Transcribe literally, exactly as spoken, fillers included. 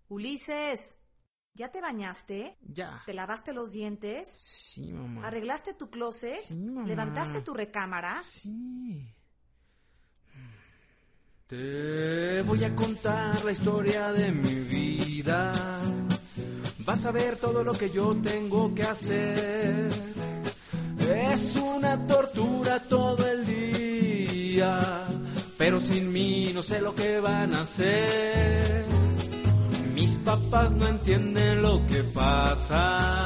Ulises, ¿ya te bañaste? Ya. ¿Te lavaste los dientes? Sí, mamá. ¿Arreglaste tu closet? Sí, mamá. ¿Levantaste tu recámara? Sí. Te voy a contar la historia de mi vida. Vas a ver todo lo que yo tengo que hacer. Es una tortura todo el día, pero sin mí no sé lo que van a hacer. Mis papás no entienden lo que pasa.